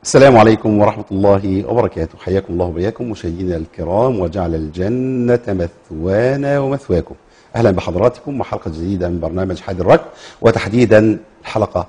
السلام عليكم ورحمة الله وبركاته. حياكم الله وبياكم مشاهدينا الكرام، وجعل الجنة مثوانا ومثواكم. أهلا بحضراتكم وحلقة جديدة من برنامج حاد الركب، وتحديدا الحلقة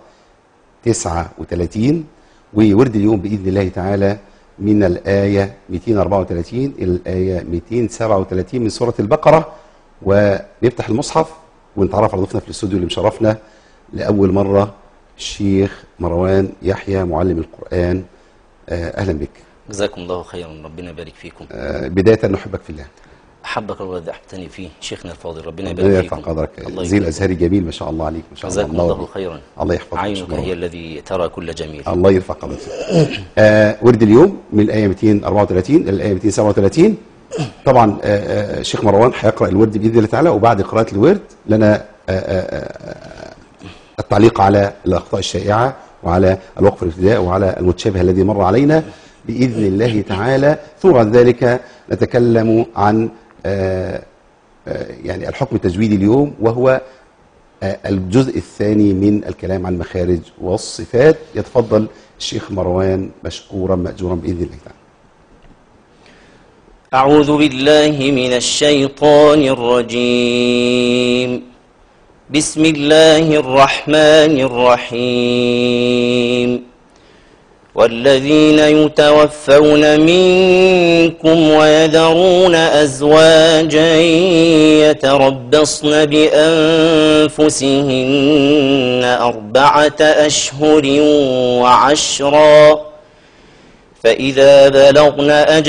39، وورد اليوم بإذن الله تعالى من الآية 234 إلى الآية 237 من سورة البقرة. ونفتح المصحف ونتعرف على ضيفنا في الاستوديو اللي مشرفنا لأول مرة، الشيخ مروان يحيى معلم القرآن. أهلا بك. جزاكم الله خيرا، ربنا يبارك فيكم. بداية نحبك في الله. أحبك الذي أحببتني فيه شيخنا الفاضل، ربنا يبارك فيكم. يرفع قدرك. زي الأزهري جميل ما شاء الله عليك، ما شاء الله. جزاكم الله خيرا. الله يحفظك. عينك هي الذي ترى كل جميل. الله يرفع قدرك. ورد اليوم من الآية 234 إلى الآية 237. طبعا الشيخ مروان هيقرأ الورد بإذن الله تعالى، وبعد قراءة الورد لنا التعليق على الأخطاء الشائعة وعلى الوقف الابتداء وعلى المتشابه الذي مر علينا بإذن الله تعالى. ثم بعد ذلك نتكلم عن يعني الحكم التجويدي اليوم، وهو الجزء الثاني من الكلام عن المخارج والصفات. يتفضل الشيخ مروان مشكورا مأجورا بإذن الله تعالى. أعوذ بالله من الشيطان الرجيم. بسم الله الرحمن الرحيم. والذين يتوفون منكم ويذرون أزواجا يتربصن بأنفسهن 4 أشهر وعشرا، فإذا بلغن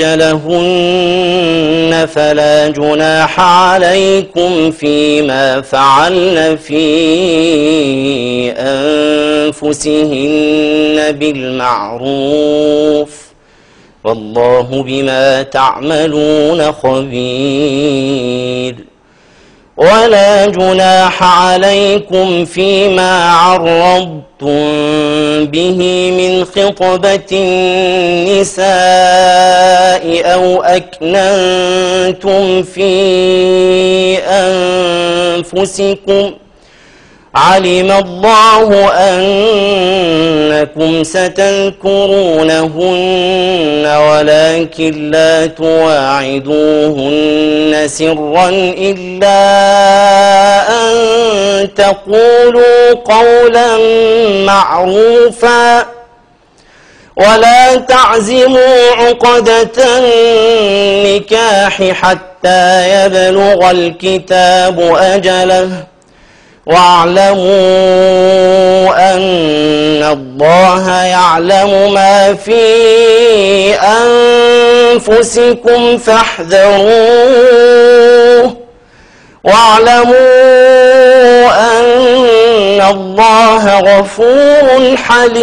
أجلهن فلا جناح عليكم فيما فعلن في أنفسهن بالمعروف، والله بما تعملون خبير. ولا جناح عليكم فيما عرضتم به من خطبة النساء أو أكننتم في أنفسكم، علم الله أنكم ستذكرونهن ولكن لا تواعدوهن سرا إلا أن تقولوا قولا معروفا، ولا تعزموا عقدة النكاح حتى يبلغ الكتاب أجله، واعلموا أن الله يعلم ما في أنفسكم فاحذروه، واعلموا أن الله غفور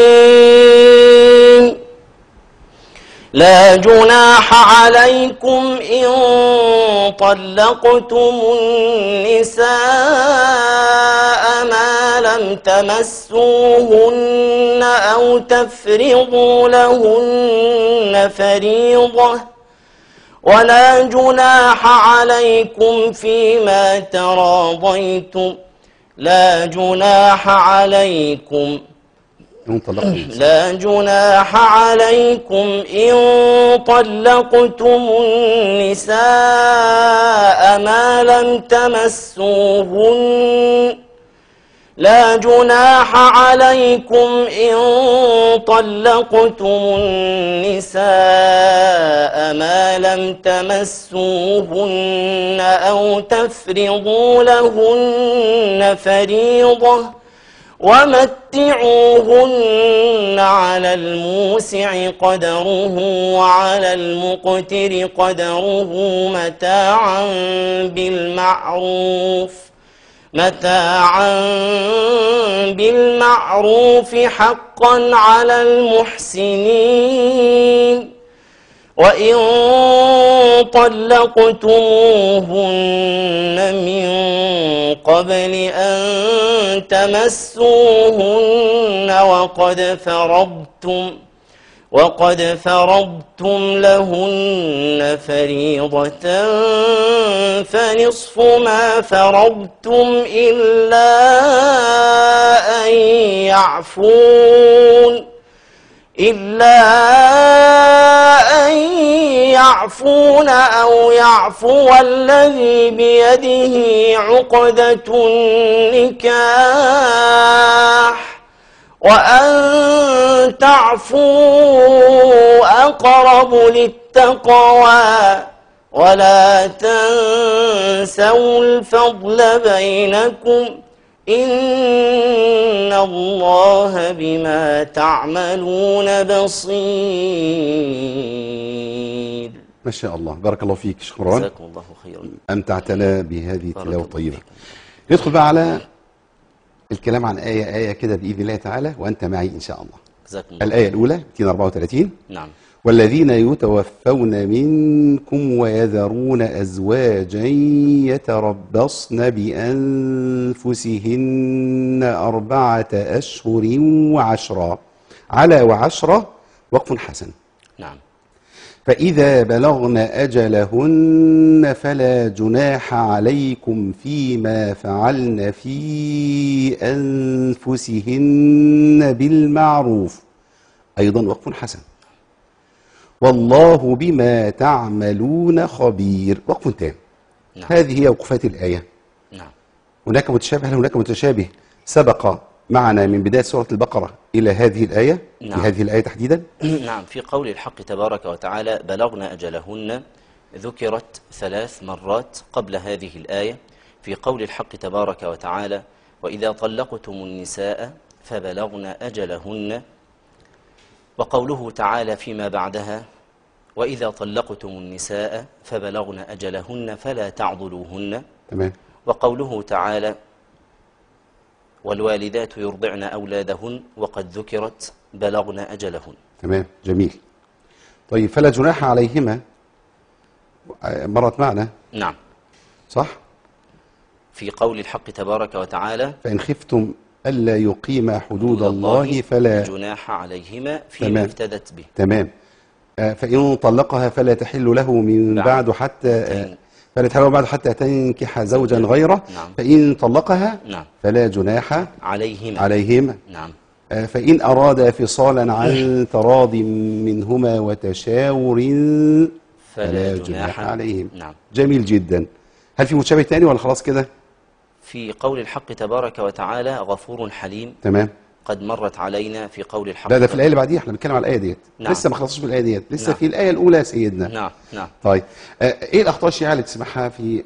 حليم. لا جناح عليكم إن طلقتم النساء ما لم تمسوهن أو تفرضوا لهن فريضة، ولا جناح عليكم فيما تراضيتم. لا جناح عليكم إن طلقتم النساء ما لم تمسوهن. لا جناح عليكم إن طلقتم النساء ما لم تمسوهن أو تفرضوا لهن فريضة، ومتعوهن على الموسع قدره وعلى المقتر قدره متاعا بالمعروف حقا على المحسنين. وإن طلقتموهن من قبل أن تمسوهن وقد فرضتم لهن فريضة فنصف ما فرضتم إلا أن يعفون إلا أن يعفون أو يعفو الذي بيده عقدة النكاح وأن تعفوا أقرب للتقوى ولا تنسوا الفضل بينكم إن الله بما تعملون بصير. ما شاء الله، بارك الله فيك شيخ مروان، جزاكم الله خيرا، أمتعتنا بهذه التلاوة بارك الطيبة. الله ندخل بقى على الكلام عن آية كده بإذن الله تعالى، وأنت معي إن شاء الله. جزاكم الله. الآية الأولى 234. نعم. والذين يتوفون منكم ويذرون أزواجا يتربصن بأنفسهن 4 أشهر وعشرا. على وعشرة وقف حسن. نعم. فإذا بلغن أجلهن فلا جناح عليكم فيما فعلن في أنفسهن بالمعروف. أيضا وقف حسن. والله بما تعملون خبير. وقف تام. نعم. هذه هي وقفات الآية. نعم. هناك متشابه، هل هناك متشابه سبق معنا من بداية سورة البقرة إلى هذه الآية؟ نعم. في هذه الآية تحديدا؟ نعم. في قول الحق تبارك وتعالى بلغن أجلهن ذكرت 3 مرات قبل هذه الآية. في قول الحق تبارك وتعالى وإذا طلقتم النساء فبلغن أجلهن، وقوله تعالى فيما بعدها وإذا طلقتم النساء فبلغن أجلهن فلا تعضلوهن. تمام. وقوله تعالى والوالدات يرضعن أولادهن وقد ذكرت بلغن أجلهن. تمام، جميل. طيب فلا جناح عليهما مرت معنا. نعم. صح؟ في قول الحق تبارك وتعالى فإن خفتم ألا يقيم حدود الله فلا جناح عليهما فيما تمام. افتدت به. تمام. فإن طلقها فلا تحل له من بعد حتى فلا تحل له بعد حتى تنكح زوجا غيره. نعم. فإن طلقها نعم. فلا جناح عليهما. نعم. فإن أراد فصالا عن تراض منهما وتشاور فلا جناح عليهم. نعم. جميل جدا. هل في متشابه تاني ولا خلاص كده؟ في قول الحق تبارك وتعالى غفور حليم. تمام. قد مرت علينا في قول الحق. لا، ده في الآية اللي بعديها، احنا بنتكلم على الآية ديت. نعم. لسه ما خلصناش بالآية ديت، لسه نعم. في الآية الأولى يا سيدنا. نعم. نعم. طيب ايه الأخطاء الشائعة اللي تسمعها في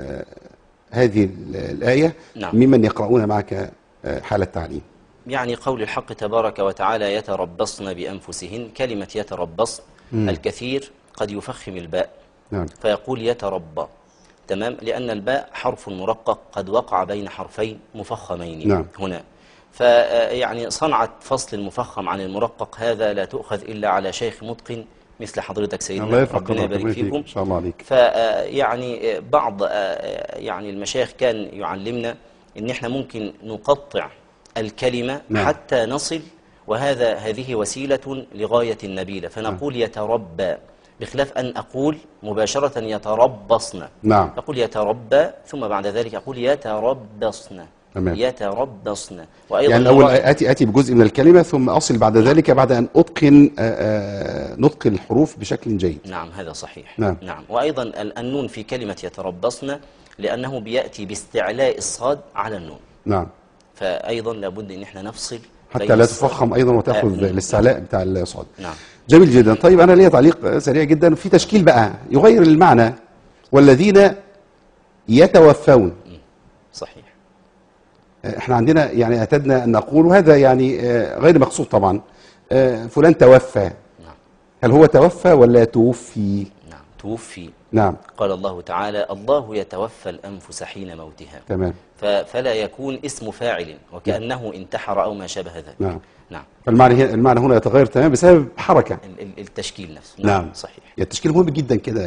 هذه الآية نعم. ممن يقرؤون معك حال التعليم؟ يعني قول الحق تبارك وتعالى يتربصن بأنفسهن، كلمة يتربصن الكثير قد يفخم الباء. نعم. فيقول يتربى. تمام. لأن الباء حرف مرقق قد وقع بين حرفين مفخمين. نعم. هنا فيعني صنعة فصل المفخم عن المرقق هذا لا تؤخذ إلا على شيخ متقن مثل حضرتك سيدنا. الله يرفع ربنا يبارك فيكم إن شاء الله عليك. فيعني بعض يعني المشايخ كان يعلمنا إن احنا ممكن نقطع الكلمة. نعم. حتى نصل، هذه وسيلة لغاية النبيلة، فنقول يتربى بخلاف أن أقول مباشرة يتربصن. نعم. أقول يتربى ثم بعد ذلك أقول يتربصن. تمام. يتربصن. وأيضا يعني الأول آتي بجزء من الكلمة ثم أصل بعد ذلك بعد أن أتقن نطق الحروف بشكل جيد. نعم، هذا صحيح. نعم. نعم. وأيضا النون في كلمة يتربصن لأنه بيأتي باستعلاء الصاد على النون. نعم. فأيضا لابد أن احنا نفصل حتى لا تفخم أيضا وتأخذ الاستعلاء بتاع الصاد. نعم. جميل جدا. طيب أنا ليا تعليق سريع جدا في تشكيل بقى يغير المعنى. والذين يتوفون. صحيح. احنا عندنا يعني اعتدنا أن نقول، وهذا يعني غير مقصود طبعا، فلان توفى. نعم. هل هو توفى ولا توفي؟ نعم، توفي. نعم. قال الله تعالى الله يتوفى الأنفس حين موتها. تمام. فلا يكون اسم فاعل وكأنه انتحر أو ما شابه ذلك. نعم. نعم. فالمعنى هنا يتغير تماما بسبب حركة. التشكيل نفسه. نعم. صحيح. التشكيل مهم جدا كده،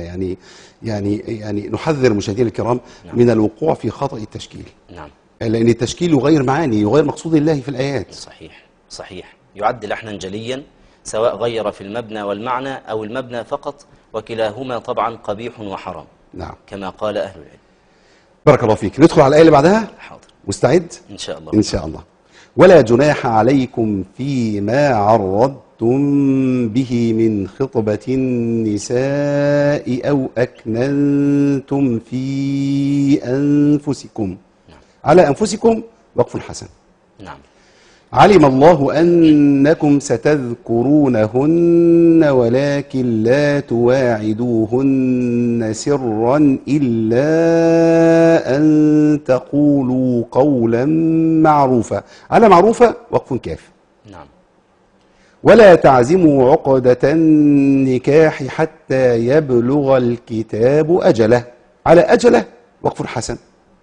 يعني نحذر مشاهدينا الكرام نعم. من الوقوع في خطأ التشكيل. نعم. لأن التشكيل يغير معاني، يغير مقصود الله في الآيات. صحيح. صحيح. يعد لحنا جليا سواء غير في المبنى والمعنى أو المبنى فقط، وكلاهما طبعا قبيح وحرام. نعم. كما قال أهل العلم. بارك الله فيك. ندخل على الآية اللي بعدها. حاضر. مستعد؟ إن شاء الله. إن شاء الله. ولا جناح عليكم فيما عرضتم به من خطبة النساء أو أكننتم في أنفسكم. على أنفسكم وقف حسن. نعم. علم الله أنكم ستذكرونهن ولكن لا تواعدوهن سرا إلا أن تقولوا قولا معروفا. على معروفة وقف كاف. نعم. ولا تعزموا عقدة النكاح حتى يبلغ الكتاب أجله. على أجله وقف حسن.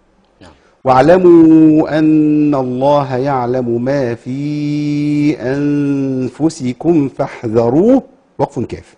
واعلموا أن الله يعلم ما في أنفسكم فاحذروه وقف كاف.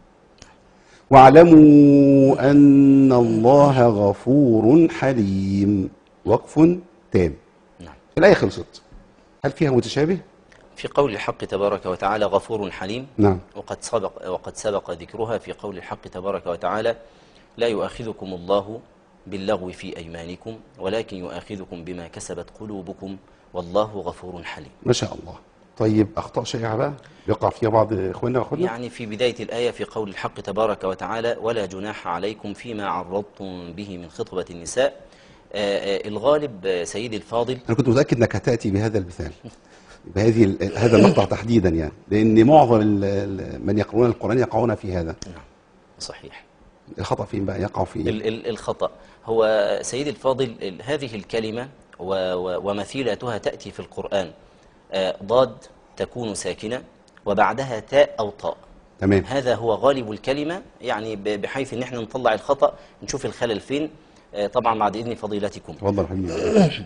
واعلموا أن الله غفور حليم وقف تام. نعم. الآية خلصت. هل فيها متشابه؟ في قول الحق تبارك وتعالى غفور حليم. نعم. وقد سبق ذكرها في قول الحق تبارك وتعالى لا يؤاخذكم الله باللغو في أيمانكم ولكن يؤاخذكم بما كسبت قلوبكم والله غفور حليم. ما شاء الله. طيب أخطاء شائعة بقى يقع فيها بعض إخواننا وأخواتنا؟ يعني في بداية الآية في قول الحق تبارك وتعالى ولا جناح عليكم فيما عرضتم به من خطبة النساء. الغالب سيدي الفاضل، أنا كنت متأكد أنك هتأتي بهذا المثال هذا المقطع تحديدا، يعني لأن معظم من يقرؤون القرآن يقعون في هذا. نعم صحيح. الخطأ فين بقى يقع فيه؟ الخطأ هو سيدي الفاضل هذه الكلمة ومثيلاتها تأتي في القرآن ضاد تكون ساكنة وبعدها تاء أو طاء. تمام. هذا هو غالب الكلمة، يعني بحيث ان احنا نطلع الخطأ نشوف الخلل فين. طبعا بعد إذن فضيلتكم. تفضل حبيبي.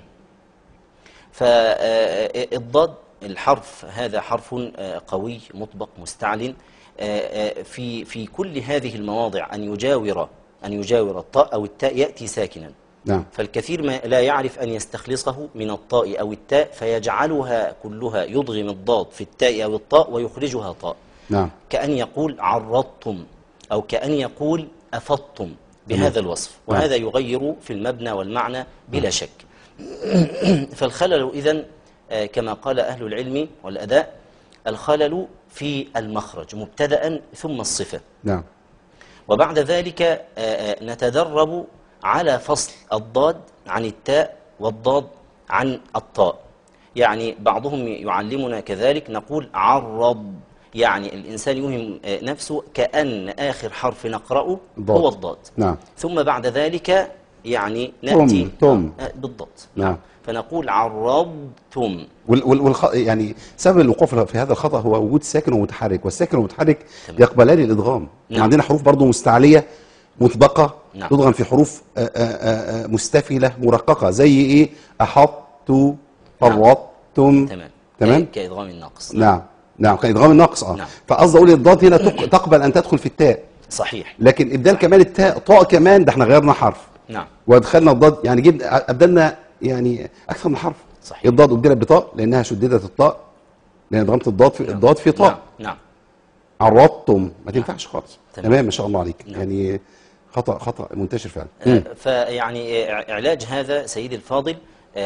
فالضاد الحرف هذا حرف قوي مطبق مستعلن في كل هذه المواضع أن يجاور الطاء أو التاء يأتي ساكنا. نعم. فالكثير ما لا يعرف أن يستخلصه من الطاء أو التاء فيجعلها كلها يضغم الضاد في التاء أو الطاء ويخرجها طاء. نعم. كأن يقول عرضتم أو كأن يقول أفضتم بهذا الوصف، وهذا يغير في المبنى والمعنى بلا شك. فالخلل إذن كما قال أهل العلم والأداء الخلل في المخرج مبتدأ ثم الصفة. نعم. وبعد ذلك نتدرب على فصل الضاد عن التاء والضاد عن الطاء. يعني بعضهم يعلمنا كذلك نقول عرض، يعني الإنسان يوهم نفسه كأن آخر حرف نقرأه هو الضاد. نعم. ثم بعد ذلك يعني نأتي بالضبط. نعم. فنقول عرضتم. يعني سبب الوقوف في هذا الخطأ هو وجود ساكن ومتحرك، والساكن والمتحرك يقبلان الإدغام. نعم. عندنا حروف برضو مستعلية مطبقة. نعم. تدغم في حروف مستفلة مرققة زي إيه؟ أحطت، فرطتم. تمام. كإدغام الناقص. نعم. نعم كإدغام الناقص. نعم. فقصد أقول الضاد هنا تقبل أن تدخل في التاء. صحيح. لكن إبدال كمان التاء طاء كمان، ده احنا غيرنا حرف. نعم. وادخلنا الضاد، يعني أبدلنا يعني أكثر من حرف. صحيح. الضاد أبدلت بطاء لأنها شددت الطاء، لأن ادغمت الضاد في طاء. نعم. عرضتم ما تنفعش خالص. تمام. ما شاء الله عليك. نعم. يعني خطأ منتشر فعلا. فيعني علاج هذا سيدي الفاضل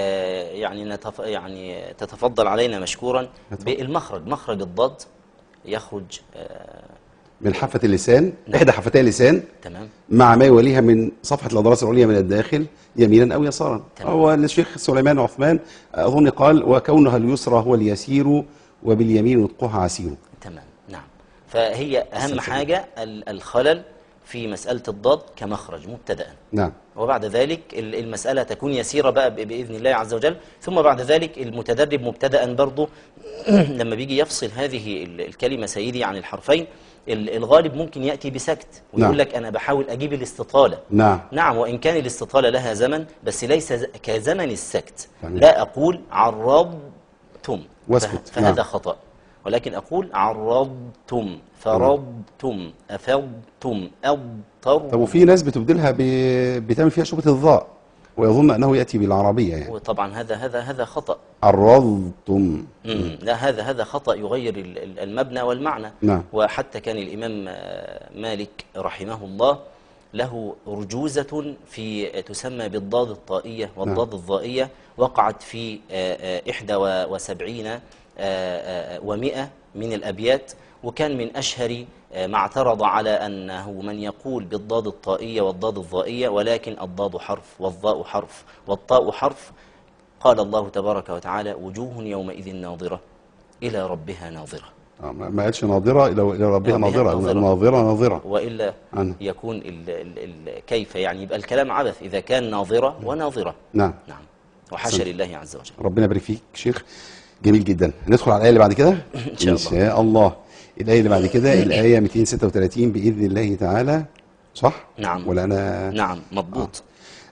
يعني تتفضل علينا مشكورا بالمخرج. مخرج الضاد يخرج من حافة اللسان. نعم. إحدى حفتي اللسان. تمام. مع ما يوليها من صفحة الأضراس العليا من الداخل يمينا أو يسارا. هو الشيخ سليمان عثمان أظن قال وكونها اليسرى هو اليسير وباليمين نطقها عسير. تمام. نعم. فهي أهم حاجة الخلل في مسألة الضاد كمخرج مبتدأ. نعم. وبعد ذلك المسألة تكون يسيرة بقى بإذن الله عز وجل. ثم بعد ذلك المتدرب مبتدأ برضه لما بيجي يفصل هذه الكلمة سيدي عن الحرفين الغالب ممكن يأتي بسكت ويقول لك أنا بحاول أجيب الاستطالة. نعم. وإن كان الاستطالة لها زمن بس ليس كزمن السكت. لا أقول عرضتم فهذا خطأ، ولكن أقول عرضتم، فرضتم، أفضتم، أبطرتم. طب وفي ناس بتبدلها بتعمل فيها شبهة الضاء ويظن أنه يأتي بالعربية يعني. وطبعا هذا خطأ. عرضتم. لا هذا خطأ يغير المبنى والمعنى. نعم. وحتى كان الإمام مالك رحمه الله له رجوزة في تسمى بالضاد الطائية والضاد الضائية، وقعت في 71 ومئة من الأبيات، وكان من أشهر ما اعترض على أنه من يقول بالضاد الطائية والضاد الظائية، ولكن الضاد حرف والظاء حرف والطاء حرف. قال الله تبارك وتعالى: وجوه يومئذ ناظرة إلى ربها ناظرة. ما قالش ناظرة إلى ربها ناظرة، ناظرة وإلا يكون كيف يعني يبقى الكلام عبث إذا كان ناظرة وناظرة. نعم نعم، وحاشا لله عز وجل. ربنا يبارك فيك شيخ، جميل جدا. ندخل على الآية اللي بعد كده إن شاء الله. الآية اللي بعد كده الآية 236 بإذن الله تعالى، صح؟ نعم. ولا أنا؟ نعم مضبوط.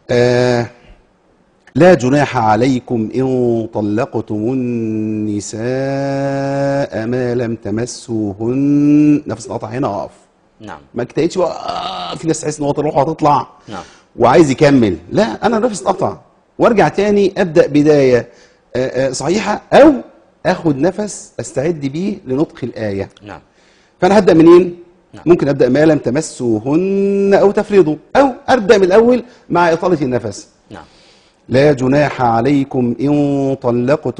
لا جناح عليكم إن طلقتم النساء ما لم تمسوهن. نفس القطع هنا أقف. نعم. ما اجتهدش بقى في ناس تحس إن هو تروح وهتطلع. نعم. وعايز يكمل، لا أنا نفس القطع وارجع تاني أبدأ بداية صحيحة، أو أخد نفس أستعد بيه لنطق الآية. نعم. فأنا هبدأ منين؟ نعم. ممكن أبدأ ما لم تمسوهن أو تفرضوا، أو أبدأ من الأول مع إطالة النفس. نعم. لا جناح عليكم إن طلقتم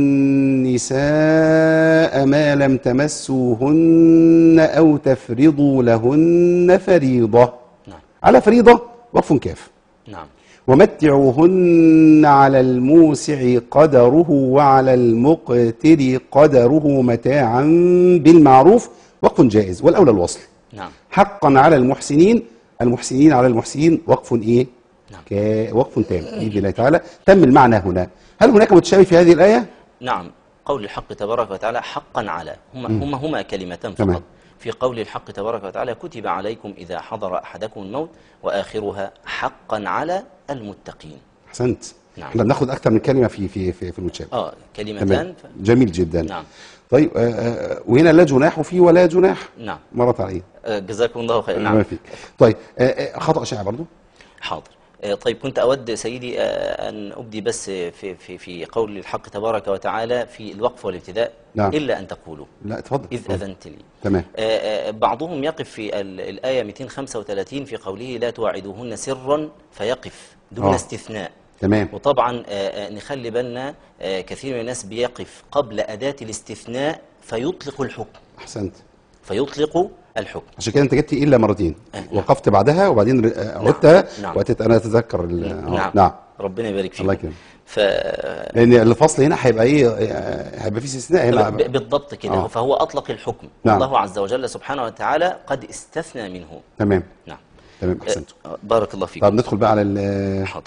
النساء ما لم تمسوهن أو تفرضوا لهن فريضة. نعم. على فريضة وقف كاف. نعم. ومتعوهن على الموسع قدره وعلى المقتر قدره متاعا بالمعروف وقف جائز، والأولى الوصل. نعم. حقا على المحسنين، المحسنين على المحسنين وقف إيه؟ نعم. وقف تام بإذن الله تعالى. تم المعنى هنا. هل هناك متشابه في هذه الآية؟ نعم. قول الحق تبارك وتعالى حقا على، هما كلمتان تمام. فقط. في قول الحق تبارك وتعالى: كتب عليكم إذا حضر أحدكم الموت، وآخرها حقا على المتقين. أحسنت. نعم. احنا بناخد أكثر من كلمة في المتشابه. كلمتان. جميل جدا. نعم. طيب وهنا لا جناح فيه ولا جناح. نعم. مرت عليه. جزاكم الله خير. نعم. فيك. طيب خطأ شائع برضو. حاضر. طيب كنت أود سيدي أن أبدي بس في قول الحق تبارك وتعالى في الوقف والابتداء. نعم. إلا أن تقولوا. لا اتفضل. إذ أذنت لي. تمام. بعضهم يقف في الآية 235 في قوله: لا توعدوهن سرا، فيقف دون استثناء. تمام. وطبعا نخلي بالنا، كثير من الناس بيقف قبل أداة الاستثناء فيطلق الحكم. أحسنت. فيطلق الحكم. عشان كده انت جبت إلا مرتين. نعم. وقفت بعدها وبعدين عدتها. نعم. وأتيت أنا أتذكر. نعم. نعم. ربنا يبارك فيك. الله يكرمك. لأن الفصل هنا هيبقى إيه؟ هيبقى فيه استثناء هنا. بالضبط كده. فهو أطلق الحكم. نعم. الله عز وجل سبحانه وتعالى قد استثنى منه. تمام. نعم. تمام. أحسنت. بارك الله فيك. طب ندخل بقى على حاضر.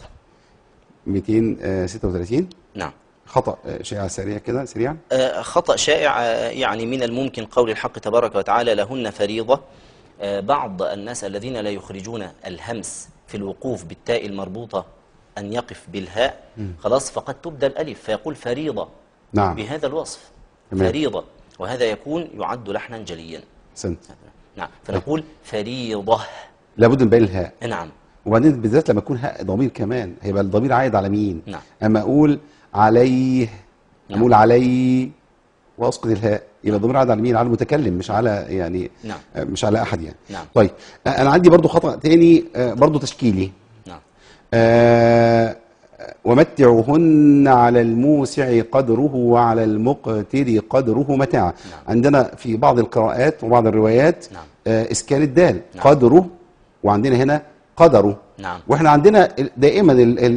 236. نعم. خطأ شائع سريع كده سريعا. خطأ شائع، يعني من الممكن قول الحق تبارك وتعالى: لهن فريضة. بعض الناس الذين لا يخرجون الهمس في الوقوف بالتاء المربوطة أن يقف بالهاء، خلاص فقد تبدأ الألف فيقول فريضة. نعم. بهذا الوصف. تمام. فريضة، وهذا يكون يعد لحنا جليا. أحسنت. نعم. فنقول فريضة. لابد من بين الهاء. نعم. وبعدين بالذات لما يكون هاء ضمير كمان هيبقى الضمير عايد على مين؟ نعم. اما اقول عليه، نعم. اقول علي واسقط الهاء، يبقى الضمير عايد على مين؟ على المتكلم، مش على يعني. نعم. مش على احد يعني. نعم. طيب انا عندي برضو خطأ تاني برضو تشكيلي. نعم. ومتعوهن على الموسع قدره وعلى المقتر قدره متاعا. نعم. عندنا في بعض القراءات وبعض الروايات نعم. اسكان الدال. نعم. قدره، وعندنا هنا قدره. نعم. واحنا عندنا دائما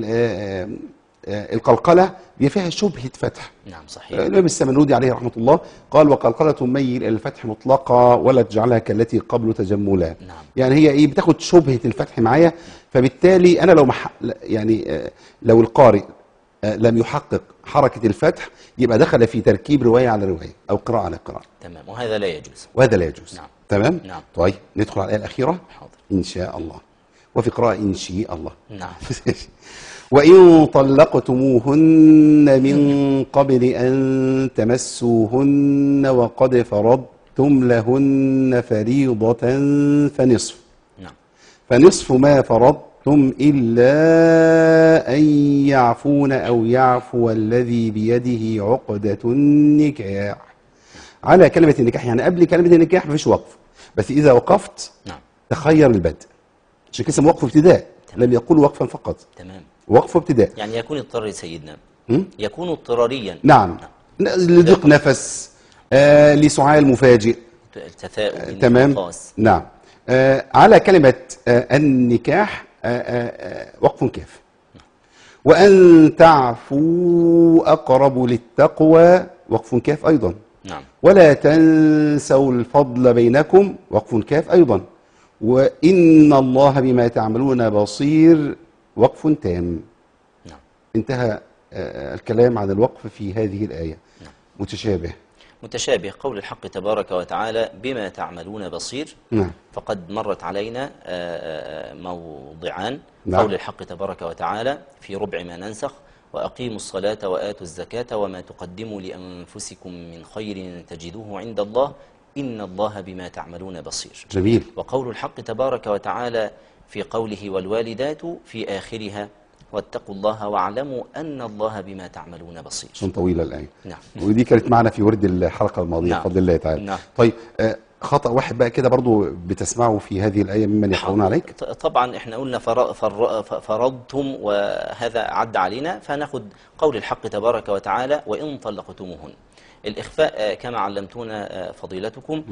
القلقله بيبقى فيها شبهه فتح. نعم. صحيح. الامام السمنودي عليه رحمه الله قال: وقلقله ميل الى الفتح مطلقا ولا تجعلها كالتي قبل تجملا. نعم. يعني هي ايه؟ بتاخد شبهه الفتح معايا. فبالتالي انا لو يعني لو القارئ لم يحقق حركه الفتح يبقى دخل في تركيب روايه على روايه او قراءه على قراءه. تمام. وهذا لا يجوز. وهذا لا يجوز. نعم. تمام. نعم. طيب ندخل على الايه الاخيره. حاضر. ان شاء الله. وفي قراءه ان شاء الله. نعم. وإن طلقتموهن من قبل أن تمسوهن وقد فرضتم لهن فريضة فنصف. نعم. فنصف ما فرضتم إلا أن يعفون أو يعفو الذي بيده عقدة النكاح. على كلمة النكاح، يعني قبل كلمة النكاح مفيش وقف، بس إذا وقفت نعم. تخير البدء. عشان كده اسمه وقف ابتداء. لم يقول وقفا فقط. تمام. وقف ابتداء. يعني يكون اضطراري سيدنا. م? يكون اضطراريا. نعم. لضيق نفس، لسعال مفاجئ. التثاؤب، تمام. النقاص. نعم. على كلمة النكاح وقف كاف. وأن تعفوا أقرب للتقوى وقف كاف أيضا. نعم. ولا تنسوا الفضل بينكم وقف كاف أيضا. وإن الله بما تعملون بصير وقف تام. نعم. انتهى الكلام عن الوقف في هذه الآية. نعم. متشابه. متشابه قول الحق تبارك وتعالى بما تعملون بصير. نعم. فقد مرت علينا موضعان. نعم. قول الحق تبارك وتعالى في ربع ما ننسخ: وأقيموا الصلاة وآتوا الزكاة وما تقدموا لأنفسكم من خير تجدوه عند الله إن الله بما تعملون بصير. جميل. وقول الحق تبارك وتعالى في قوله والوالدات في آخرها: واتقوا الله واعلموا أن الله بما تعملون بصير. عشان طويلة الآية. نعم. ودي كانت معنا في ورد الحلقة الماضية. نعم. بفضل الله تعالى. نعم. طيب خطأ واحد بقى كده برضو بتسمعه في هذه الآية ممن يقرؤون عليك. طبعا احنا قلنا فرضتم وهذا عد علينا، فناخد قول الحق تبارك وتعالى: وإن طلقتموهن. الإخفاء كما علمتونا فضيلتكم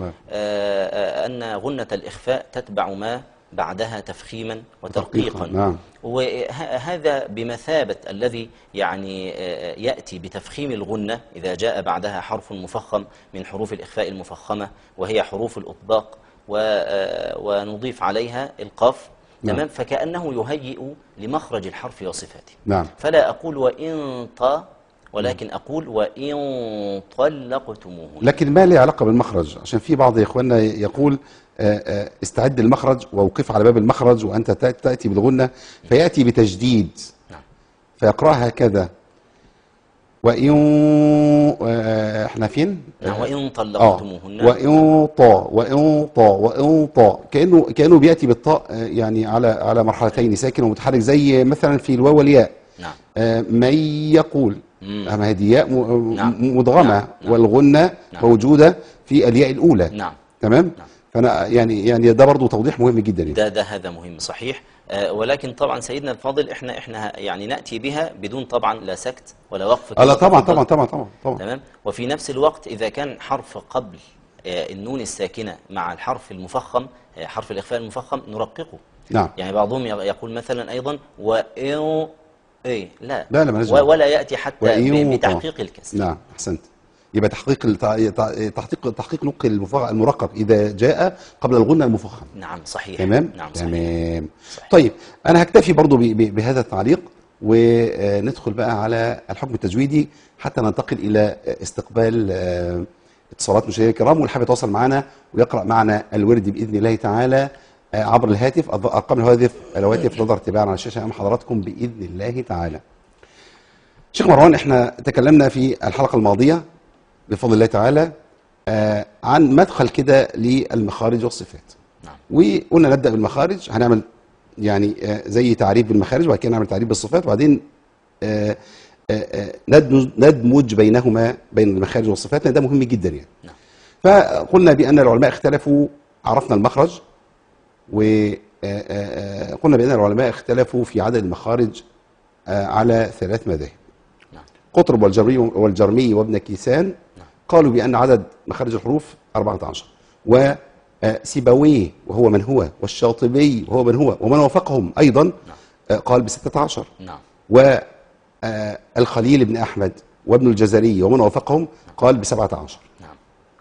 أن غنة الإخفاء تتبع ما بعدها تفخيما وترقيقا. نعم. وهذا بمثابة الذي يعني يأتي بتفخيم الغنة إذا جاء بعدها حرف مفخم من حروف الإخفاء المفخمة وهي حروف الإطباق ونضيف عليها القاف. نعم. تمام. فكأنه يهيئ لمخرج الحرف وصفاته. نعم. فلا أقول وإن ولكن أقول وإن طلقتموهن. لكن ما له علاقة بالمخرج، عشان في بعض إخواننا يقول استعد المخرج ووقف على باب المخرج وأنت تأتي بالغنة، فيأتي بتجديد. نعم. فيقرأها هكذا وإن احنا فين؟ نعم. وإن طلقتموهن. وإن طاء كأنه بيأتي بالطاء يعني على مرحلتين ساكن ومتحرك، زي مثلا في الواو والياء. نعم. من يقول أما هذه ياء مدغمة. نعم. والغنة موجودة في الياء الأولى. نعم. تمام. نعم. فأنا يعني ده برضو توضيح مهم جدا يعني. ده هذا مهم صحيح. ولكن طبعا سيدنا الفاضل احنا يعني نأتي بها بدون طبعا لا سكت ولا وقف. لا طبعا. تمام. وفي نفس الوقت إذا كان حرف قبل النون الساكنة مع الحرف المفخم، حرف الإخفاء المفخم، نرققه. نعم. يعني بعضهم يقول مثلا أيضا وإن لا ولا يأتي حتى بتحقيق الكسر. نعم. أحسنت. يبقى تحقيق نطق المرقق إذا جاء قبل الغنة المفخم. نعم صحيح. تمام. نعم تمام. صحيح. طيب أنا هكتفي برضو بهذا التعليق وندخل بقى على الحكم التجويدي حتى ننتقل إلى استقبال اتصالات مشاهدينا الكرام، واللي حابب يتواصل معنا ويقرأ معنا الورد بإذن الله تعالى عبر الهاتف. أرقام الهواتف تظهر تباعا على الشاشة أمام حضراتكم بإذن الله تعالى. شيخ مروان، احنا تكلمنا في الحلقة الماضية بفضل الله تعالى عن مدخل كده للمخارج والصفات. نعم. وقلنا نبدأ بالمخارج، هنعمل يعني زي تعريف بالمخارج وبعد كده نعمل تعريف بالصفات، وبعدين ندمج بينهما بين المخارج والصفات، لأن ده مهم جدا يعني. نعم. فقلنا بأن العلماء اختلفوا، عرفنا المخرج، وقلنا بأن العلماء اختلفوا في عدد المخارج على 3 مذاهب. نعم. قطرب والجرمي وابن كيسان قالوا بأن عدد مخارج الحروف 14، وسيبويه وهو من هو، والشاطبي وهو من هو، ومن وافقهم أيضا قال ب16. نعم. والخليل بن أحمد وابن الجزري ومن وافقهم قال ب17. نعم.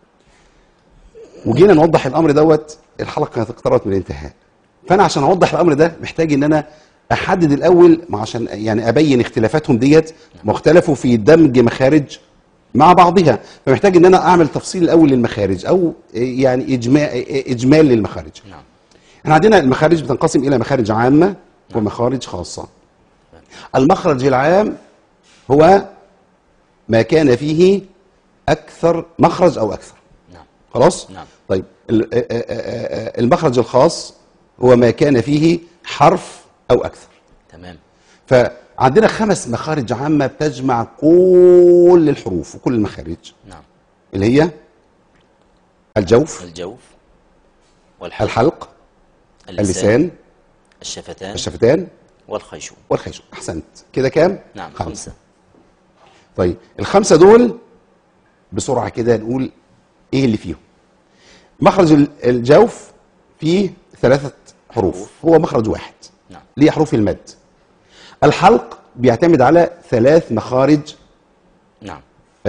وجينا نوضح الأمر دوت، الحلقة كانت اقتربت من الانتهاء، فأنا عشان أوضح الأمر ده محتاج إن أنا أحدد الأول، عشان يعني أبين اختلافاتهم ديت، مختلفوا في دمج مخارج مع بعضها، فمحتاج ان انا اعمل تفصيل الاول للمخارج، او يعني اجمال للمخارج. نعم. احنا عندنا المخارج بتنقسم الى مخارج عامه ومخارج خاصه. المخرج العام هو ما كان فيه اكثر مخرج او اكثر. نعم. خلاص. نعم. طيب المخرج الخاص هو ما كان فيه حرف او اكثر. تمام. فعندنا 5 مخارج عامة بتجمع كل الحروف وكل المخارج. نعم. اللي هي الجوف الحلق اللسان الشفتان والخيشوم. أحسنت. كده كام؟ نعم. 5. طيب ال5 دول بسرعه كده نقول ايه اللي فيهم. مخرج الجوف فيه 3 حروف، هو مخرج واحد. نعم. ليه حروف المد. الحلق بيعتمد على 3 مخارج. نعم.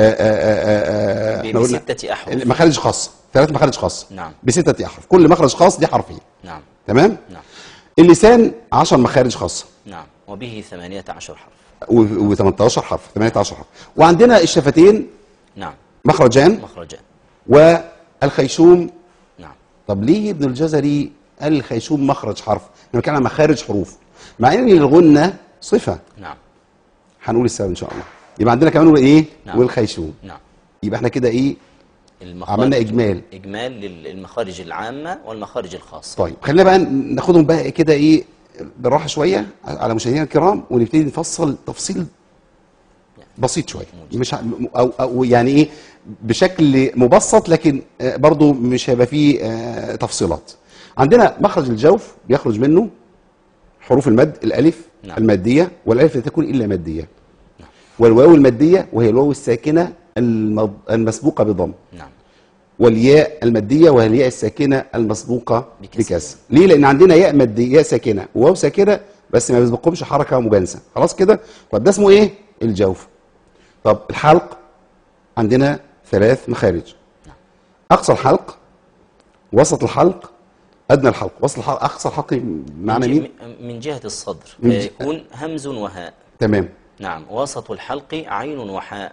احنا قلنا ب6 أحرف. مخارج خاصه، 3 مخارج خاصه. نعم. ب6 احرف، كل مخرج خاص دي حرفين. نعم. تمام. نعم. اللسان 10 مخارج خاصه. نعم. وبه 18 حرف. و18 حرف، 18 حرف. وعندنا الشفتين نعم. مخرجان. مخرجان. والخيشوم. نعم. طب ليه ابن الجزري قال الخيشوم مخرج حرف؟ احنا بنتكلم عن مخارج حروف، مع ان الغنه صفه. نعم. هنقول السبب ان شاء الله. يبقى عندنا كمان ايه؟ نعم. والخيشوم. نعم. يبقى احنا كده ايه؟ عملنا اجمال للمخارج العامه والمخارج الخاصه. طيب خلينا بقى ناخدهم بقى كده ايه بالراحه شويه على مشاهدينا الكرام، ونبتدي نفصل تفصيل بسيط شويه، مش او يعني ايه بشكل مبسط، لكن برضو مش هيبقى فيه تفصيلات. عندنا مخرج الجوف بيخرج منه حروف المد، الالف. نعم. الماديه، والالف لا تكون الا ماديه. نعم. والواو الماديه وهي الواو الساكنه المسبوقه بضم. نعم. والياء الماديه وهي الياء الساكنه المسبوقه بكسر. ليه؟ لان عندنا ياء ماديه، ياء ساكنه وواو ساكنه بس ما بيسبقهمش حركه مجانسه. خلاص كده؟ طب ده اسمه ايه؟ الجوف. طب الحلق عندنا 3 مخارج. نعم. اقصى الحلق، وسط الحلق، ادنى الحلق. وسط الحلق، اقصى الحلق معنى مين؟ من جهه الصدر فيكون همز وهاء. تمام. نعم. وسط الحلق عين وحاء.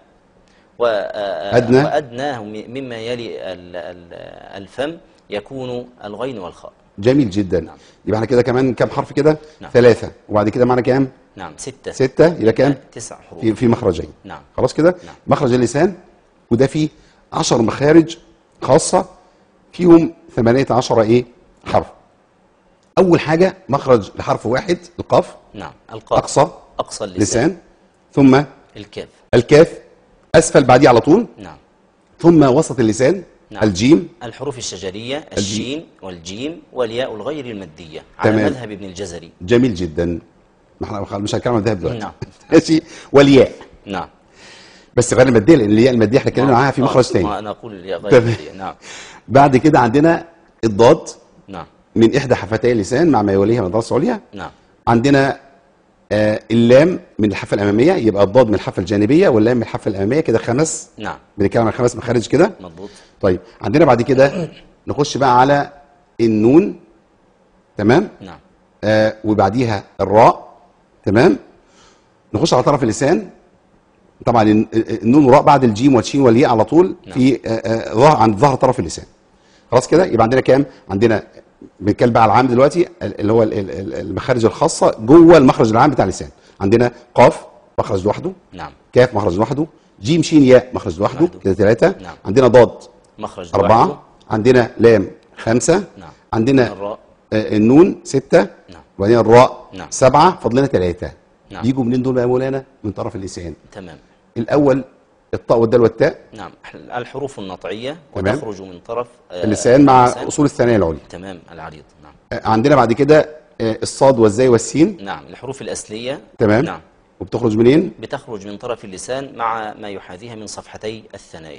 وأدناه مما يلي الفم يكون الغين والخاء. جميل جدا. نعم. يبقى احنا كده كمان كام حرف كده؟ نعم. 3. وبعد كده معنا كام؟ نعم. 6. 6 يبقى كام؟ 9 حروف في مخرجين. نعم. خلاص كده؟ نعم. مخرج اللسان وده فيه 10 مخارج خاصة، فيهم 18 ايه؟ حرف. أول حاجة مخرج لحرف واحد، القاف. نعم. القاف. أقصى اللسان. ثم الكاف. الكاف أسفل بعديه على طول. نعم. ثم وسط اللسان. نعم. الجيم. الحروف الشجرية، الشين والجيم والياء الغير المادية تمام. على مذهب ابن الجزري. جميل جدا. مش هنتكلم عن الذهب دلوقتي. نعم. ماشي. والياء. نعم. بس غير المادية، لأن الياء المادية احنا اتكلمنا عنها في مخرج ثاني. أنا أقول الياء غير المادية. نعم. بعد كده عندنا الضاد. نعم. من إحدى حفتي اللسان مع ما يوليها من الضرس العليا. نعم. عندنا اللام من الحافه الاماميه، يبقى الضاد من الحافه الجانبيه واللام من الحافه الاماميه، كده 5. نعم. بنتكلم عن 5 مخارج كده. مظبوط. طيب عندنا بعد كده نخش بقى على النون. تمام. نعم. وبعديها الراء. تمام. نخش على طرف اللسان. طبعا النون والراء بعد الجيم والشين والياء على طول. نعم. في عند ظهر طرف اللسان. خلاص كده؟ يبقى عندنا كام؟ عندنا بنتكلم بقى على العام دلوقتي، اللي هو المخارج الخاصه جوه المخرج العام بتاع اللسان. عندنا قاف مخرج لوحده. نعم. كاف مخرج لوحده. جيم شين ياء مخرج لوحده، كده 3. نعم. عندنا ضاد مخرج 4. لوحده. عندنا لام 5. نعم. عندنا الراء. النون 6. نعم. وبعدين الراء. نعم. 7. فاضلنا 3. نعم. بيجوا منين دول بقى يا مولانا؟ من طرف اللسان. تمام. الاول الطاء والدال والتاء. نعم. الحروف النطعيه. تمام. وتخرج من طرف اللسان مع اصول الثانيه العليا. تمام. العريض. نعم. عندنا بعد كده الصاد والزاي والسين. نعم. الحروف الأصلية. تمام. نعم. وبتخرج منين؟ بتخرج من طرف اللسان مع ما يحاذيها من صفحتي الثنايا.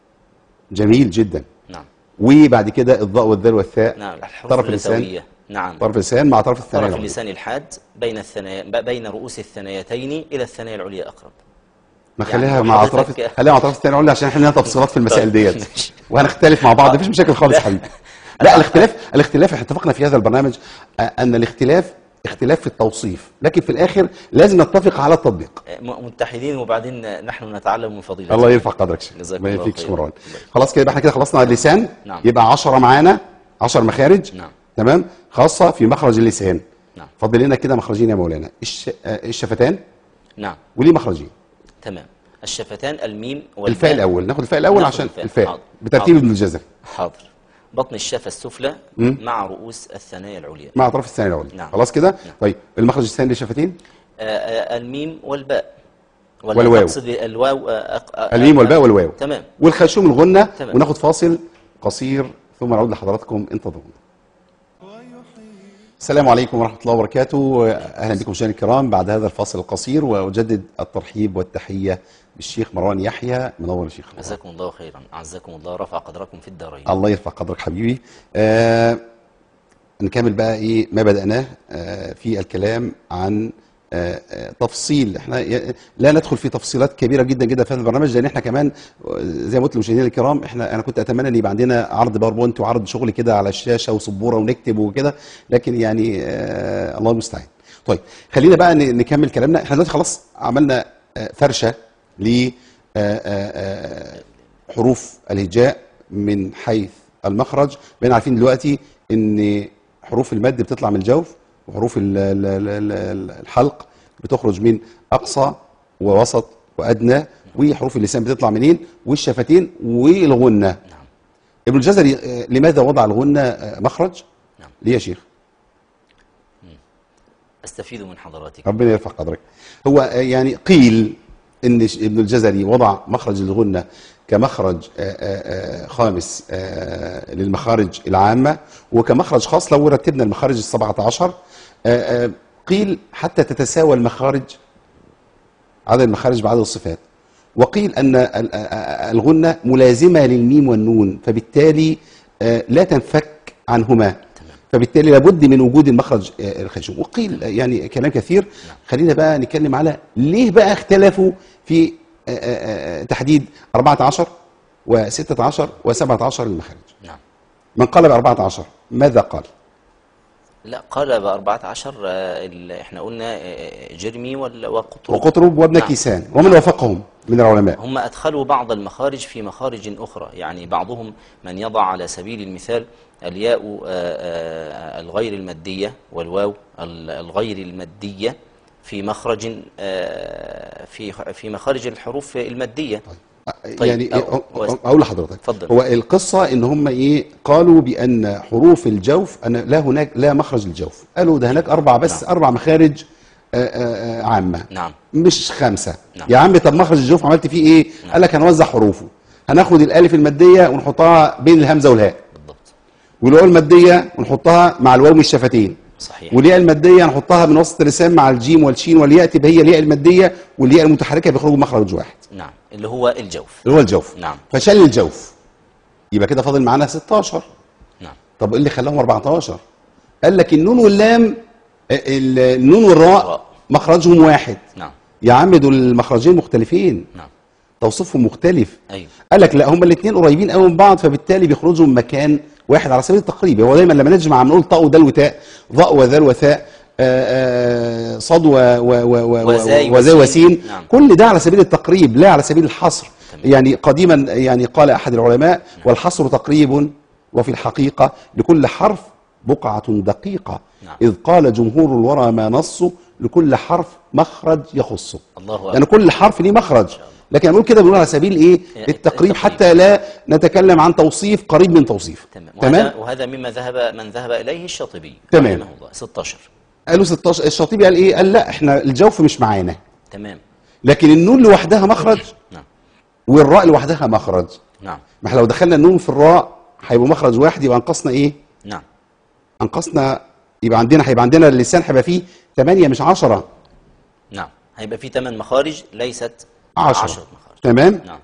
جميل جدا. نعم. وبعد كده الضاء والذال والثاء. نعم. الحروف طرف اللسان. نعم. طرف اللسان مع طرف الثنايا طرف اللسان الحاد بين الثنايا، بين رؤوس الثنايتين إلى الثنايا العليا أقرب. ما خليها مع اطراف، خليها مع اطراف الثانيه العليا عشان احنا لنا تفصيلات في المسائل ديت وهنختلف مع بعض. مفيش مشاكل خالص حبيبي. لا الاختلاف احنا اتفقنا في هذا البرنامج ان الاختلاف اختلاف في التوصيف، لكن في الاخر لازم نتفق على التطبيق. متحدين وبعدين نحن نتعلم من فضيلتك. الله يرفع قدرك. جزاك الله الله يفيك خير. شكرا. خلاص كده يبقى احنا كده خلصنا اللسان. نعم. يبقى 10 معانا، 10 مخارج. نعم. تمام، خاصه في مخرج اللسان. نعم. فاضل لنا كده مخرجين يا مولانا، الشفتان. نعم. وليه مخرجين؟ تمام. الشفتان، الميم والباء. الفاء الاول، ناخد الفاء الاول عشان الفاء بترتيب ابن الجزري. حاضر. بطن الشفه السفلى مع رؤوس الثنايا العليا. مع اطراف الثنايا العليا. نعم. خلاص كده. نعم. طيب المخرج الثاني للشفتين؟ الميم والباء. والواو. تقصد الواو. الميم والباء والواو. تمام. والخيشوم الغنه. تمام. وناخد فاصل قصير ثم نعود لحضراتكم، انتظرونا. السلام عليكم ورحمة الله وبركاته. أهلا بكم مشاهدينا الكرام بعد هذا الفاصل القصير، وأجدد الترحيب والتحية بالشيخ مروان يحيى. منور يا شيخ. جزاكم الله خيرا، أعزكم الله، رفع قدركم في الدارين. الله يرفع قدرك حبيبي. نكمل بقى ايه ما بدأناه في الكلام عن تفصيل. احنا لا ندخل في تفصيلات كبيره جدا جدا في هذا البرنامج، لان احنا كمان زي ما قلت للمشاهدين الكرام، انا كنت اتمنى ان يبقى عندنا عرض باوربوينت وعرض شغل كده على الشاشه وسبوره ونكتب وكده، لكن يعني الله المستعان. طيب خلينا بقى نكمل كلامنا. احنا دلوقتي خلاص عملنا فرشه ل حروف الهجاء من حيث المخرج. بقينا عارفين دلوقتي ان حروف المد بتطلع من الجوف، وحروف الحلق بتخرج من اقصى ووسط وادنى، وحروف اللسان بتطلع منين؟ والشفتين والغنه. نعم. ابن الجزري لماذا وضع الغنه مخرج؟ نعم. ليه يا شيخ؟ استفيد من حضراتك. ربنا يرفع قدرك. هو يعني قيل ان ابن الجزري وضع مخرج الغنه كمخرج خامس للمخارج العامة، وكمخرج خاص لو رتبنا المخارج ال17. قيل حتى تتساوى المخارج، عدد المخارج بعدد الصفات. وقيل أن الغنة ملازمة للميم والنون، فبالتالي لا تنفك عنهما، فبالتالي لابد من وجود المخرج الخشن. وقيل يعني كلام كثير. خلينا بقى نتكلم على ليه بقى اختلفوا في تحديد 14 و16 و17 المخارج. نعم. من قال ب14 ماذا قال؟ لا، قال ب14 احنا قلنا جرمي وقطرب وابن نعم. كيسان ومن وافقهم من العلماء. هم أدخلوا بعض المخارج في مخارج أخرى، يعني بعضهم من يضع على سبيل المثال الياء الغير المادية والواو الغير المادية في مخرج في مخارج الحروف المادية. طيب يعني اقول لحضرتك فضل. هو القصه ان هم ايه قالوا بان حروف الجوف لا هناك لا مخرج للجوف، قالوا ده هناك 4 بس. نعم. 4 مخارج عامه. نعم. مش 5. نعم. يا عم طب مخرج الجوف عملت فيه ايه؟ نعم. قال لك هنوزع حروفه، هناخد الالف الماديه ونحطها بين الهمزه والهاء، بالضبط، والواو الماديه ونحطها مع الواو من الشفتين، صحيح، والياء الماديه نحطها من وسط اللسان مع الجيم والشين والياء، تبقى هي الياء الماديه والياء المتحركه بيخرجوا مخرج واحد. نعم، اللي هو الجوف. اللي هو الجوف. نعم. فشل الجوف، يبقى كده فاضل معانا 16. نعم. طب ايه اللي خلاهم 14؟ قال لك النون واللام، النون والراء مخرجهم واحد. نعم. يا عم دول المخرجين مختلفين. نعم. توصيفهم مختلف. أيوه. قال لك لا، هما الاثنين قريبين قوي من بعض، فبالتالي بيخرجوا من مكان واحد على سبيل التقريب. هو دايما لما نجمع بنقول طاء ودال وتاء، ظاء وذال وثاء، صاد وزاي وسين. نعم. كل ده على سبيل التقريب لا على سبيل الحصر. يعني قديما يعني قال احد العلماء: والحصر تقريب وفي الحقيقه لكل حرف بقعه دقيقه. نعم. اذ قال جمهور الورى ما نصه لكل حرف مخرج يخصه. الله أكبر. يعني كل حرف ليه مخرج، لكن نقول كده بنقول على سبيل ايه؟ التقريب، حتى لا نتكلم عن توصيف قريب من توصيف. تمام. وهذا مما من ذهب اليه الشاطبي. تمام. رحمه الله. 16 قالوا 16. الشاطبي قال ايه؟ قال لا، احنا الجوف مش معانا. تمام. لكن النون لوحدها مخرج. نعم. والراء لوحدها مخرج. نعم. ما احنا لو دخلنا النون في الراء هيبقى مخرج واحد، يبقى انقصنا ايه؟ نعم. انقصنا، يبقى هيبقى عندنا اللسان هيبقى فيه 8 مش 10. نعم، هيبقى فيه 8 مخارج ليست 10 مخارج. تمام. نعم.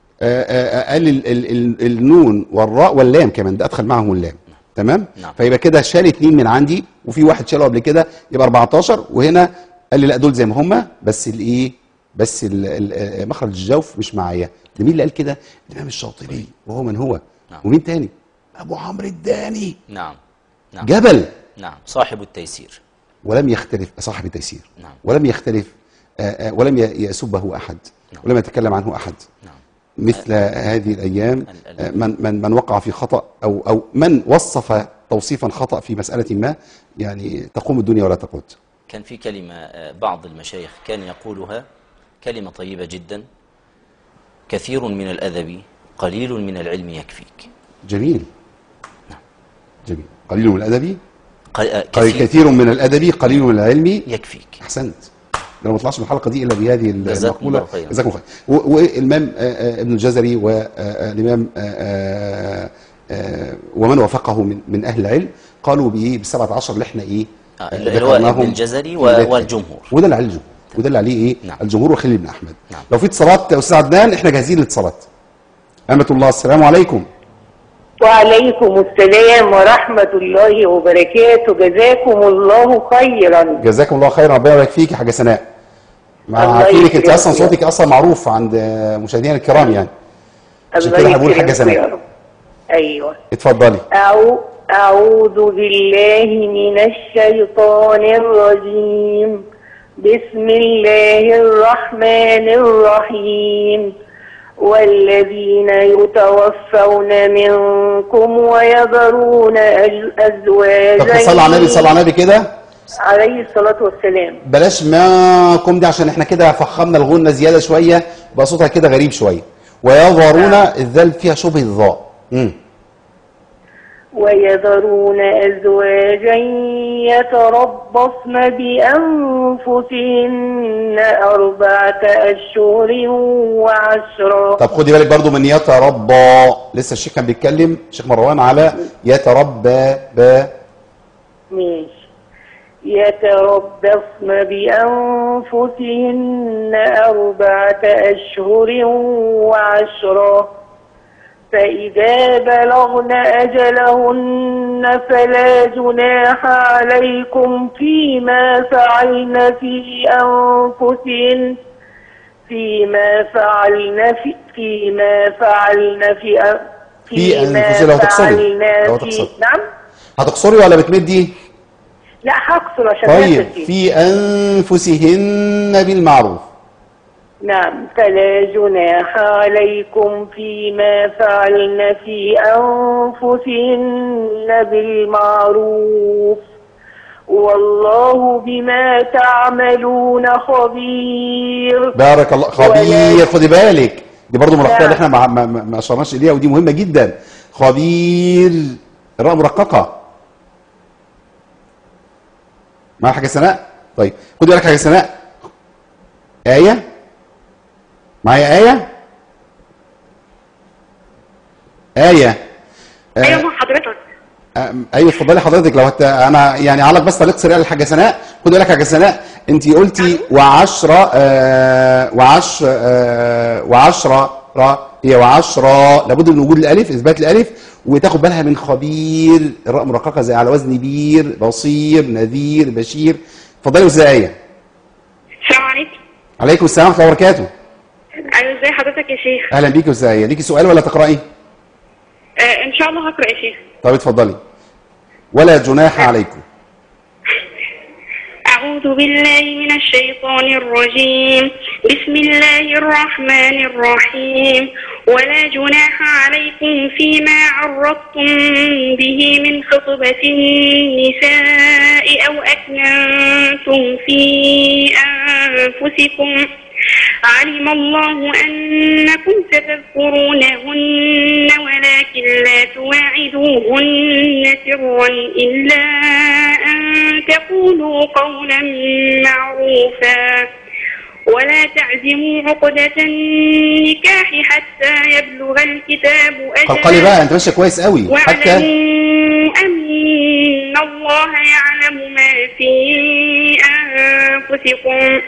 قال النون والراء واللام كمان، ده ادخل معهم اللام. نعم. تمام. نعم. فيبقى كده شال 2 من عندي، وفي واحد شاله قبل كده، يبقى 14. وهنا قال لي لا، دول زي ما هم، بس الايه؟ بس مخرج الجوف مش معايا. ده مين اللي قال كده؟ الامام الشاطبي. وهو من هو؟ نعم. ومين تاني؟ ابو عمرو الداني. نعم. نعم. جبل. نعم، صاحب التيسير. ولم يختلف، صاحب التيسير. نعم. ولم يختلف، ولم يسبه احد. نعم. ولم يتكلم عنه احد. نعم. مثل هذه الايام من وقع في خطأ او من وصف توصيفا خطأ في مسألة ما، يعني تقوم الدنيا ولا تقود. كان في كلمة بعض المشايخ كان يقولها، كلمة طيبة جدا: كثير من الأدب قليل من العلم يكفيك. جميل. نعم. جميل. قليل من الأدب كثير من الأدب قليل من العلم يكفيك. أحسنت. ده ما طلعش من الحلقة دي إلا بهذه المقولة. جزاكم الله خير. والإمام ابن الجزري والإمام ومن وافقه من أهل العلم قالوا بإيه؟ ب17 اللي احنا إيه؟ اللي هو ابن الجزري والجمهور. وده اللي عليه الجمهور. وده اللي عليه ايه؟ نعم. الجمهور وخليل بن احمد. نعم. لو في اتصالات يا استاذ عدنان احنا جاهزين للاتصالات. أمة الله السلام عليكم. وعليكم السلام ورحمة الله وبركاته. جزاكم الله خيرا. جزاكم الله خيرا، ربنا يبارك فيك يا حاجه سناء. مع فيك انت اصلا صوتك اصلا معروف عند مشاهدينا الكرام يعني. عشان كده هقول حاجه سناء. ايوه اتفضلي. أعوذ بالله من الشيطان الرجيم. بسم الله الرحمن الرحيم. والذين يتوفون منكم ويذرون أزواجا. طب صلى على النبي، صلى على النبي كده عليه الصلاة والسلام. بلاش ماكم دي عشان احنا كده فخمنا الغنة زيادة شوية بقى صوتها كده غريب شوية. ويذرون الذال فيها شبه الظاء. ويذرون أزواجا يتربصن بأنفسهن 4 أشهر و10. طب خدي بالك برضو من يتربى، لسه الشيخ كان بيتكلم الشيخ مروان على يتربى ماشي. يتربصن بأنفسهن 4 أشهر و10. فإذا بلغن أجلهن فلا جناح عليكم فيما فعلن في أنفسهن لو تقصري نعم هتقصري ولا بتمدي؟ لا هقصر عشان طيب في أنفسهن بالمعروف. نعم. فلا جناح عليكم فيما فعلن في أنفسهن بالمعروف والله بما تعملون خبير. بارك الله. خبير، خدي بالك دي برضو من الأخطاء اللي احنا ما أشرناش إليها ودي مهمة جدا. خبير الراء مرققة. مع حاجة سناء؟ طيب خدي بالك حاجة سناء. آية معايا آية؟ ايوه مع حضرتك. ايوه اتفضلي حضرتك. لو انا يعني علق بس تعليق سريع للحاجه سناء. خدي بالك يا حاجه سناء، انت قلتي وعشرة وعشرة هي وعشرة لابد من وجود الالف، اثبات الالف، وتاخد بالها من خبير الراء مرققه زي على وزن بير، بصير، نذير، بشير. اتفضلي يا استاذه آية. السلام عليكم. عليكم السلام ورحمه الله وبركاته. ايوه ازي حضرتك يا شيخ؟ اهلا بيكي يا استاذه آية. ليكي سؤال ولا تقراي؟ ان شاء الله هقرا يا شيخ. طب اتفضلي. ولا جناح عليكم. أعوذ بالله من الشيطان الرجيم. بسم الله الرحمن الرحيم. ولا جناح عليكم فيما عرضتم به من خطبة النساء أو أكننتم في أنفسكم علم الله أنكم ستذكرونهن ولكن لا تواعدوهن سرا إلا أن تقولوا قولا معروفا ولا تعزموا عقدة النكاح حتى يبلغ الكتاب أجله. قلقلي بقى انت ماشيه كويس قوي. حتى واعلموا أن الله يعلم ما في أنفسكم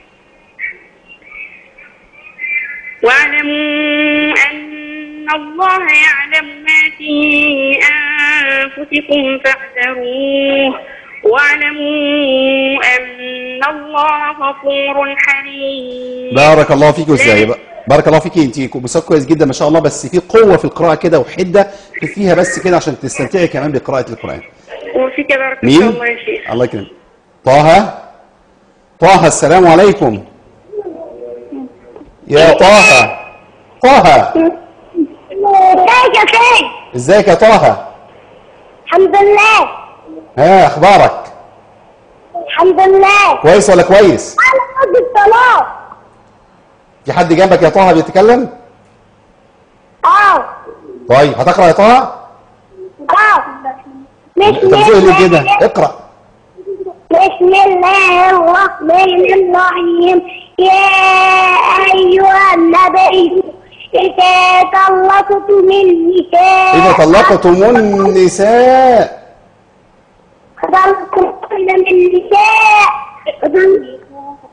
واعلموا أن الله يعلم ما في أنفسكم فاحذروه واعلموا أن الله غفور حليم. بارك الله فيك ازاي؟ بارك الله فيكي، انت بصوت كويس جدا ما شاء الله، بس في قوه في القراءه كده وحده فيها بس كده عشان تستمتعي كمان بقراءه القران. وفيك بارك مين؟ الله يا شيخ. الله يكرمك. طه السلام عليكم. يا طه. ازيك يا فين؟ ازيك يا طه؟ الحمد لله. ها اخبارك؟ الحمد لله. كويس ولا كويس؟ انا قد الطلاق. في حد جنبك يا طه بيتكلم؟ طيب هتقرا يا طه؟ انت بتقول لي كده؟ اقرا. بسم الله الرحمن الرحيم. يا أيها النبي إذا طلقتم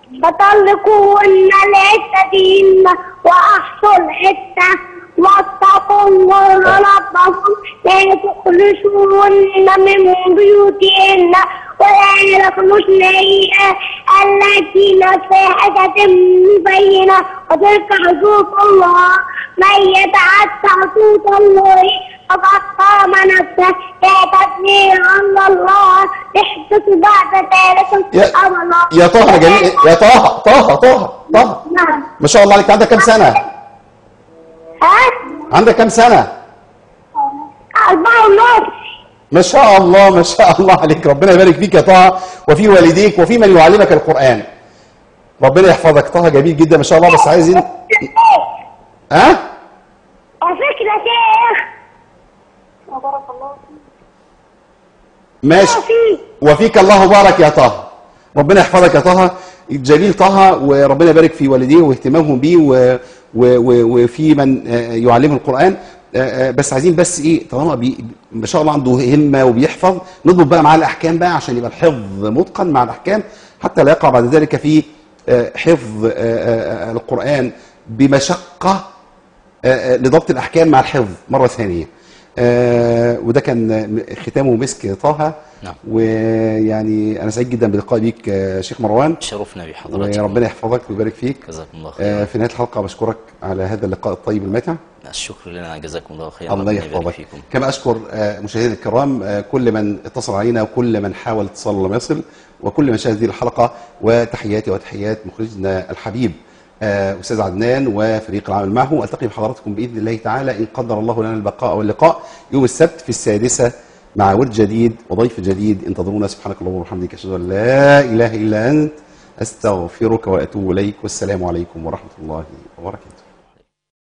فطلقوهن لعدتهن وأحصوا العدة واتقوا الله ربكم لا تخرجوهن من بيوتهن ولا يخرجن التي فاحشة مبينة وتلك حدود الله من يتعدى حدود الله فقد حرم نفسه لا تثني عن الله يحدث بعد ذلك أمرا. يا طه جميل، يا طه نعم. ما شاء الله عليك، عندك كام سنة؟ عندك كام سنة؟ 4 ونص. ما شاء الله ما شاء الله عليك، ربنا يبارك فيك يا طه وفي والديك وفي من يعلمك القرآن. ربنا يحفظك. طه جميل جدا ما شاء الله. بس عايزين على فكرة شيخ بارك الله فيك. ماشي وفيك الله بارك يا طه. ربنا يحفظك يا طه. جميل طه، وربنا يبارك في والديه واهتمامهم بيه وفي من يعلمه القرآن. بس عايزين بس ايه، طالما ما شاء الله عنده همه وبيحفظ، نضرب بقى معاه الاحكام بقى عشان يبقى الحفظ متقن مع الاحكام، حتى لا يقع بعد ذلك في حفظ القرآن بمشقه لضبط الاحكام مع الحفظ مره ثانيه. وده كان ختامه مسك طه. نعم. ويعني انا سعيد جدا بلقاء بيك شيخ مروان. شرفنا بحضرتك. وربنا يحفظك ويبارك فيك. جزاكم الله خيرا. في نهايه الحلقه بشكرك على هذا اللقاء الطيب الماتع. الشكر لنا، جزاكم الله خيرا. الله يحفظك. كما اشكر مشاهدينا الكرام كل من اتصل علينا وكل من حاول اتصال ولم يصل وكل من شاهد هذه الحلقه، وتحياتي وتحيات مخرجنا الحبيب أستاذ عدنان وفريق العمل معه. ألتقي بحضراتكم بإذن الله تعالى إن قدر الله لنا البقاء واللقاء يوم السبت في 6 مع ورد جديد وضيف جديد. انتظرونا. سبحانك اللهم وبحمدك، أشهد أن لا إله إلا أنت، أستغفرك وأتوب إليك. والسلام عليكم ورحمة الله وبركاته.